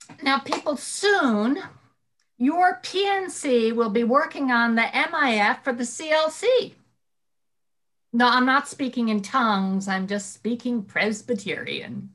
Now, people, soon your PNC will be working on the MIF for the CLC. No, I'm not speaking in tongues. I'm just speaking Presbyterian.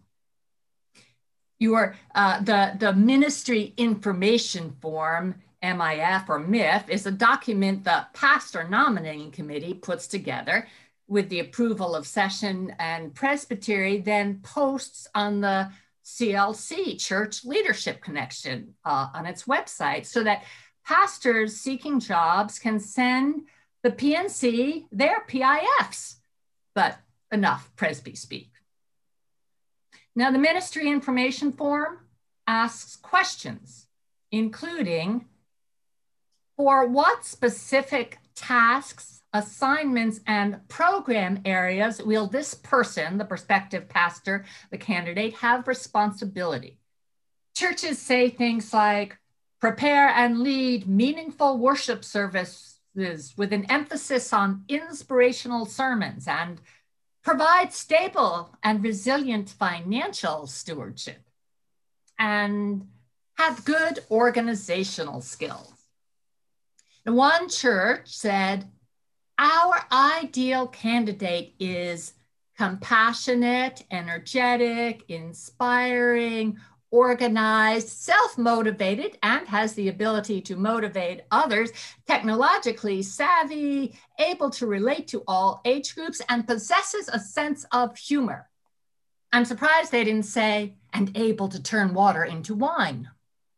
The ministry information form, MIF or MIF, is a document the pastor nominating committee puts together with the approval of session and presbytery, then posts on the CLC, Church Leadership Connection, on its website, so that pastors seeking jobs can send the PNC their PIFs. But enough Presby speak. Now, the ministry information form asks questions, including for what specific tasks, assignments, and program areas will this person, the prospective pastor, the candidate, have responsibility? Churches say things like prepare and lead meaningful worship services with an emphasis on inspirational sermons and provide stable and resilient financial stewardship, and have good organizational skills. And one church said, our ideal candidate is compassionate, energetic, inspiring, organized, self-motivated, and has the ability to motivate others, technologically savvy, able to relate to all age groups, and possesses a sense of humor. I'm surprised they didn't say, and able to turn water into wine.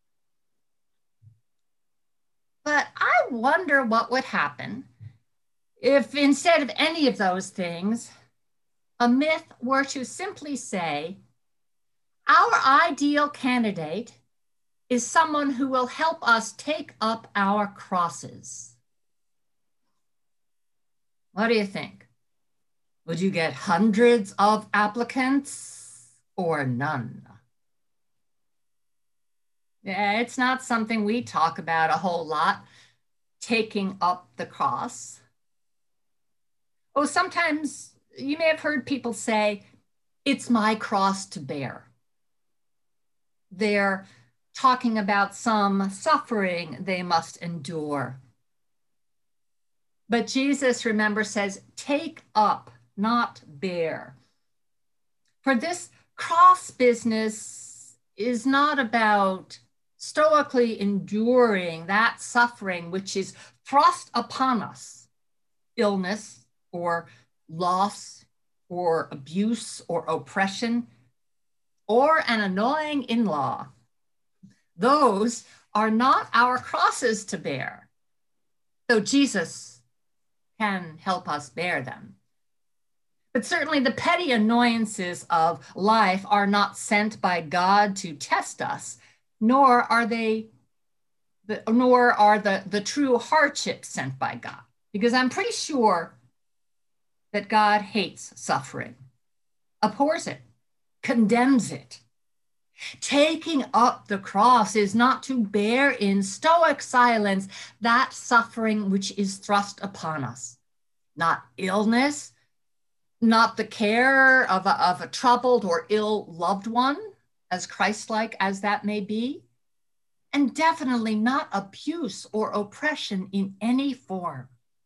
But I wonder what would happen if instead of any of those things, a myth were to simply say, our ideal candidate is someone who will help us take up our crosses. What do you think? Would you get hundreds of applicants or none? Yeah, it's not something we talk about a whole lot, taking up the cross. Oh, sometimes you may have heard people say, it's my cross to bear. They're talking about some suffering they must endure. But Jesus, remember, says, take up, not bear. For this cross business is not about stoically enduring that suffering which is thrust upon us, illness or loss or abuse or oppression, or an annoying in-law. Those are not our crosses to bear, though Jesus can help us bear them. But certainly the petty annoyances of life are not sent by God to test us, nor are the true hardships sent by God, because I'm pretty sure that God hates suffering, abhors it, condemns it. Taking up the cross is not to bear in stoic silence that suffering which is thrust upon us, not illness, not the care of a troubled or ill loved one, as Christ-like as that may be, and definitely not abuse or oppression in any form.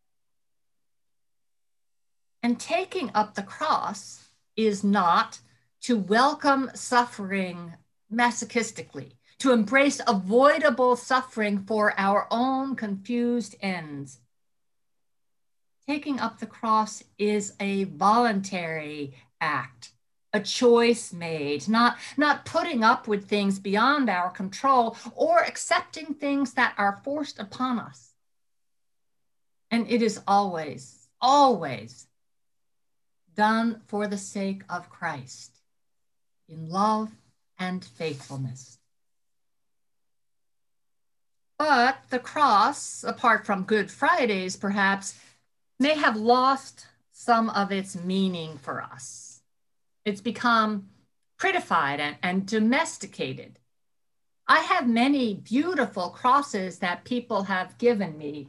And taking up the cross is not to welcome suffering masochistically, to embrace avoidable suffering for our own confused ends. Taking up the cross is a voluntary act, a choice made, not putting up with things beyond our control or accepting things that are forced upon us. And it is always, always done for the sake of Christ, in love and faithfulness. But the cross, apart from Good Fridays perhaps, may have lost some of its meaning for us. It's become prettified and domesticated. I have many beautiful crosses that people have given me.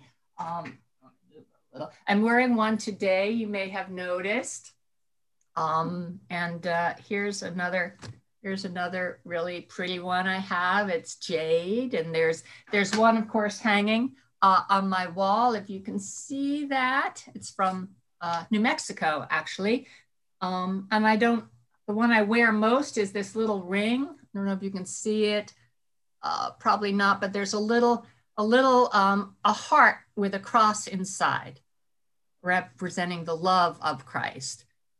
I'm wearing one today, you may have noticed. Here's Here's another really pretty one I have. It's jade, and there's one, of course, hanging on my wall. If you can see that, it's from New Mexico, actually. And the one I wear most is this little ring. I don't know if you can see it. Probably not, but there's a heart with a cross inside, representing the love of Christ.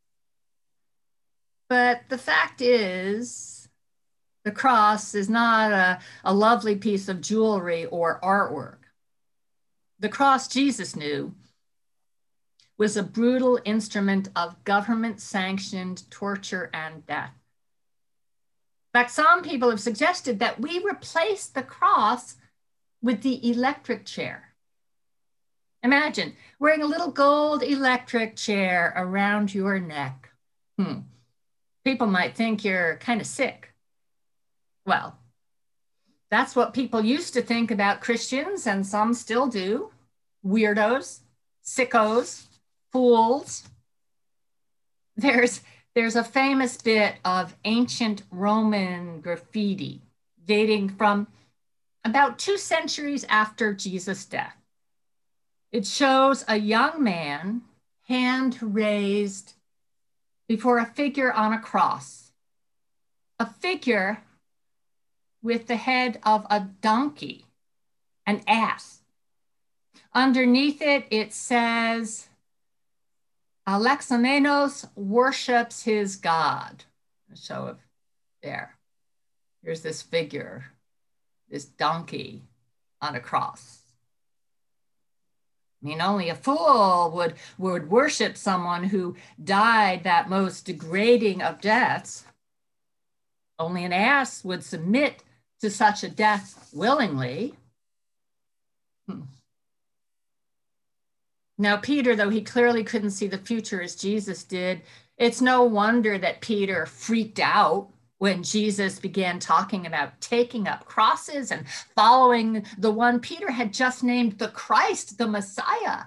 But the fact is, the cross is not a lovely piece of jewelry or artwork. The cross, Jesus knew, was a brutal instrument of government-sanctioned torture and death. In fact, some people have suggested that we replace the cross with the electric chair. Imagine wearing a little gold electric chair around your neck. People might think you're kind of sick. Well, that's what people used to think about Christians, and some still do. Weirdos, sickos, fools. There's a famous bit of ancient Roman graffiti dating from about 2 centuries after Jesus' death. It shows a young man, hand raised before a figure on a cross, a figure with the head of a donkey, an ass. Underneath it, it says, Alexamenos worships his God. So here's this figure, this donkey on a cross. I mean, only a fool would worship someone who died that most degrading of deaths. Only an ass would submit to such a death willingly. Now, Peter, though he clearly couldn't see the future as Jesus did, it's no wonder that Peter freaked out when Jesus began talking about taking up crosses and following the one Peter had just named the Christ, the Messiah.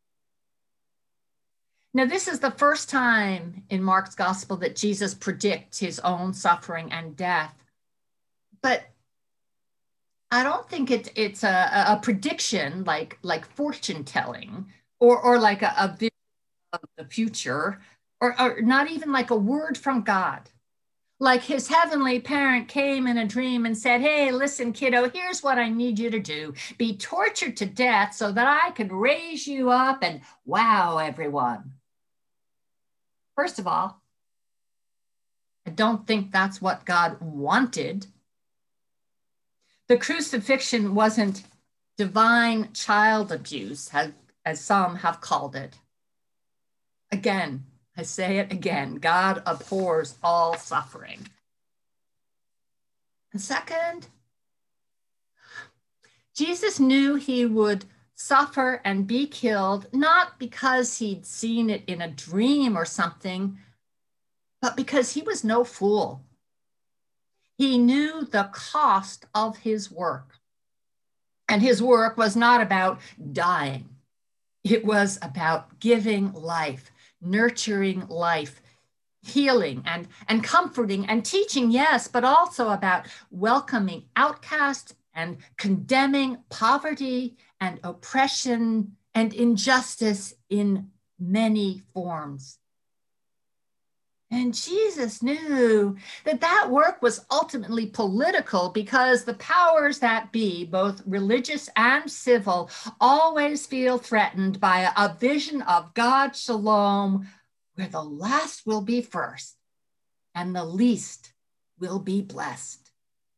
Now, this is the first time in Mark's gospel that Jesus predicts his own suffering and death. But I don't think it's a prediction like fortune telling or like a vision of the future or not even like a word from God. Like his heavenly parent came in a dream and said, hey, listen, kiddo, here's what I need you to do. Be tortured to death so that I can raise you up and wow everyone. First of all, I don't think that's what God wanted. The crucifixion wasn't divine child abuse, as some have called it. Again, I say it again, God abhors all suffering. And second, Jesus knew he would suffer and be killed, not because he'd seen it in a dream or something, but because he was no fool. He knew the cost of his work. And his work was not about dying. It was about giving life, nurturing life, healing and comforting and teaching, yes, but also about welcoming outcasts and condemning poverty and oppression and injustice in many forms. And Jesus knew that that work was ultimately political because the powers that be, both religious and civil, always feel threatened by a vision of God's shalom where the last will be first and the least will be blessed.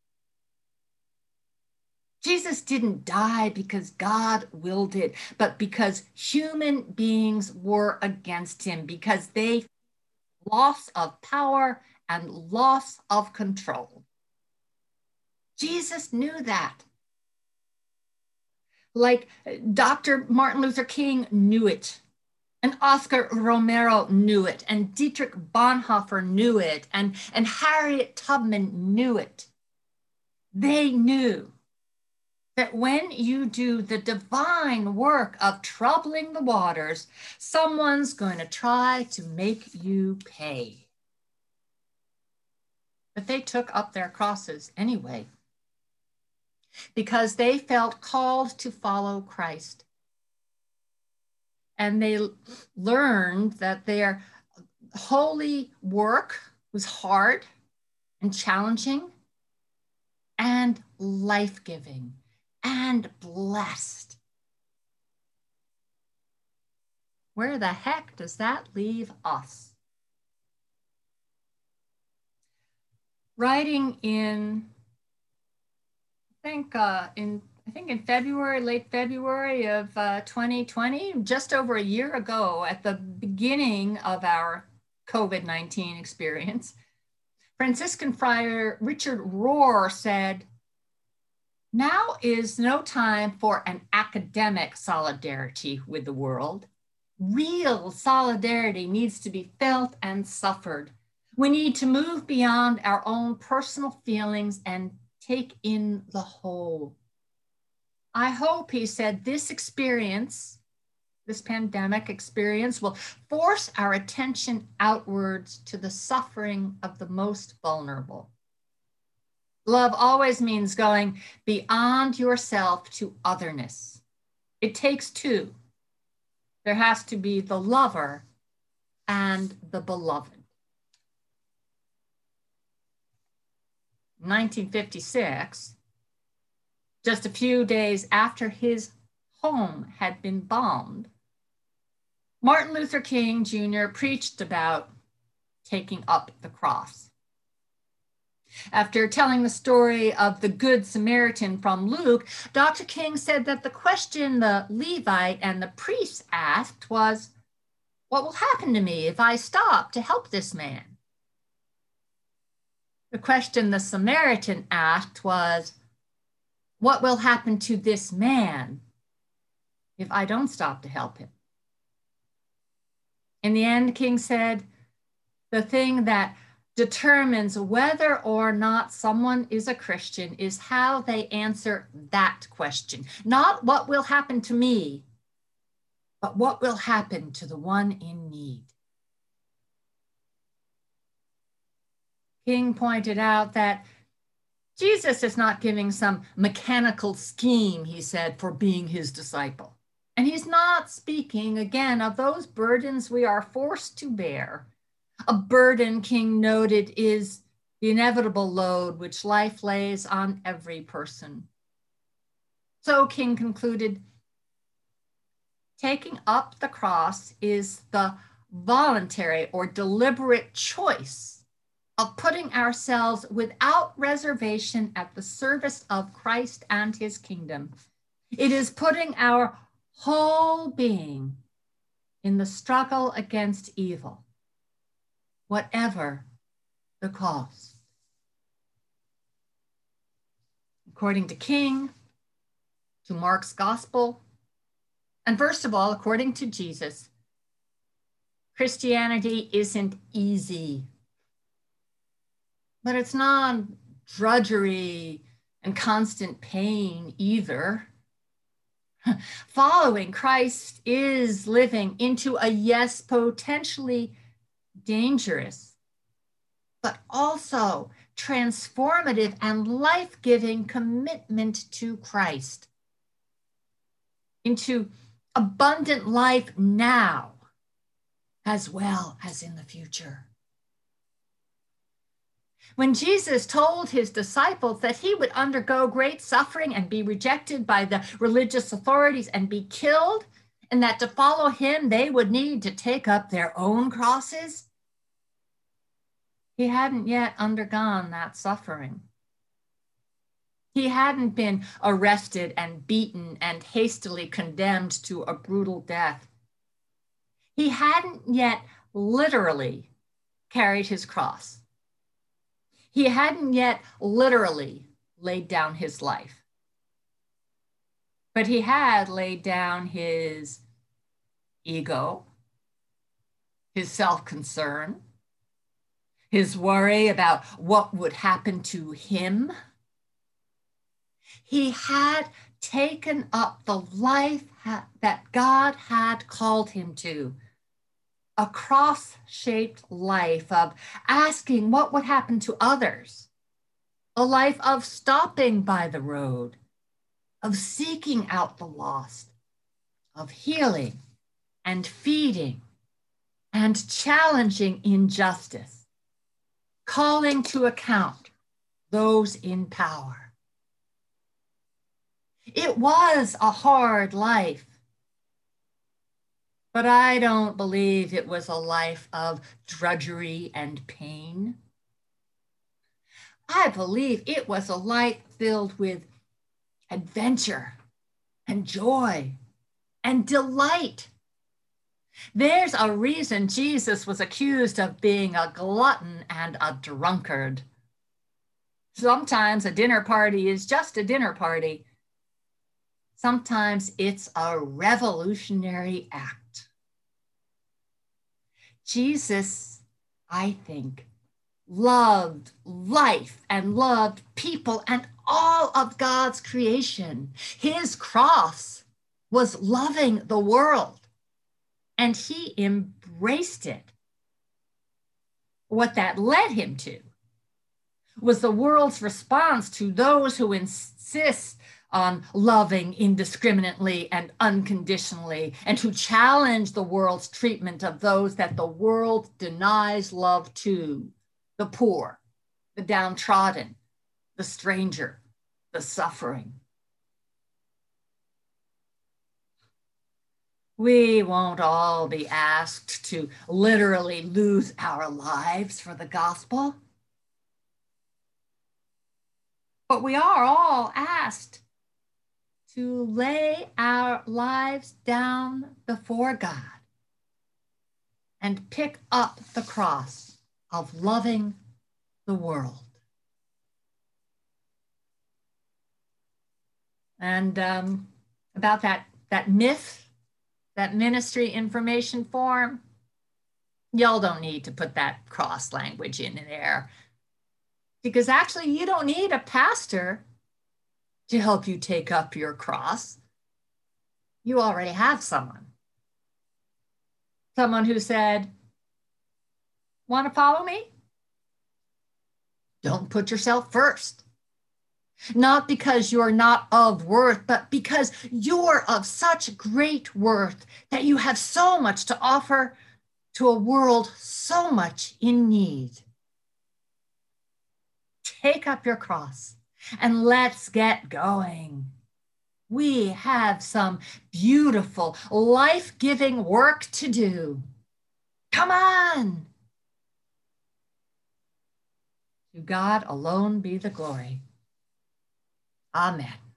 Jesus didn't die because God willed it, but because human beings were against him, because they loss of power and loss of control. Jesus knew that. Like Dr. Martin Luther King knew it, and Oscar Romero knew it, and Dietrich Bonhoeffer knew it, and Harriet Tubman knew it. They knew that when you do the divine work of troubling the waters, someone's going to try to make you pay. but they took up their crosses anyway because they felt called to follow Christ. And they learned that their holy work was hard and challenging and life-giving and blessed. Where the heck does that leave us? Writing in, I think in February, late February of 2020, just over a year ago, at the beginning of our COVID-19 experience, Franciscan friar Richard Rohr said, "Now is no time for an academic solidarity with the world. Real solidarity needs to be felt and suffered. We need to move beyond our own personal feelings and take in the whole." I hope, he said, this experience, this pandemic experience, will force our attention outwards to the suffering of the most vulnerable. Love always means going beyond yourself to otherness. It takes two. There has to be the lover and the beloved. In 1956, just a few days after his home had been bombed, Martin Luther King Jr. preached about taking up the cross. After telling the story of the Good Samaritan from Luke, Dr. King said that the question the Levite and the priest asked was, "What will happen to me if I stop to help this man?" The question the Samaritan asked was, "What will happen to this man if I don't stop to help him?" In the end, King said, the thing that determines whether or not someone is a Christian is how they answer that question. Not what will happen to me, but what will happen to the one in need. King pointed out that Jesus is not giving some mechanical scheme, he said, for being his disciple. And he's not speaking, again, of those burdens we are forced to bear. A burden, King noted, is the inevitable load which life lays on every person. So King concluded, taking up the cross is the voluntary or deliberate choice of putting ourselves without reservation at the service of Christ and his kingdom. It is putting our whole being in the struggle against evil, whatever the cost. According to King, to Mark's gospel, and first of all, according to Jesus, Christianity isn't easy, but it's not drudgery and constant pain either. Following Christ is living into a, yes, potentially dangerous, but also transformative and life-giving commitment to Christ, into abundant life now, as well as in the future. When Jesus told his disciples that he would undergo great suffering and be rejected by the religious authorities and be killed, and that to follow him, they would need to take up their own crosses, he hadn't yet undergone that suffering. He hadn't been arrested and beaten and hastily condemned to a brutal death. He hadn't yet literally carried his cross. He hadn't yet literally laid down his life. But he had laid down his ego, his self-concern, his worry about what would happen to him. He had taken up the life that God had called him to, a cross-shaped life of asking what would happen to others, a life of stopping by the road, of seeking out the lost, of healing and feeding and challenging injustice, calling to account those in power. It was a hard life, but I don't believe it was a life of drudgery and pain. I believe it was a life filled with adventure and joy and delight. There's a reason Jesus was accused of being a glutton and a drunkard. Sometimes a dinner party is just a dinner party. Sometimes it's a revolutionary act. Jesus, I think, loved life and loved people and all of God's creation. His cross was loving the world, and he embraced it. What that led him to was the world's response to those who insist on loving indiscriminately and unconditionally, and who challenge the world's treatment of those that the world denies love to: the poor, the downtrodden, the stranger, the suffering. We won't all be asked to literally lose our lives for the gospel, but we are all asked to lay our lives down before God and pick up the cross of loving the world. And about that myth, that ministry information form, y'all don't need to put that cross language in there, because actually you don't need a pastor to help you take up your cross. You already have someone who said, want to follow me? Don't put yourself first. Not because you're not of worth, but because you're of such great worth that you have so much to offer to a world so much in need. Take up your cross and let's get going. We have some beautiful, life-giving work to do. Come on. To God alone be the glory. Amen.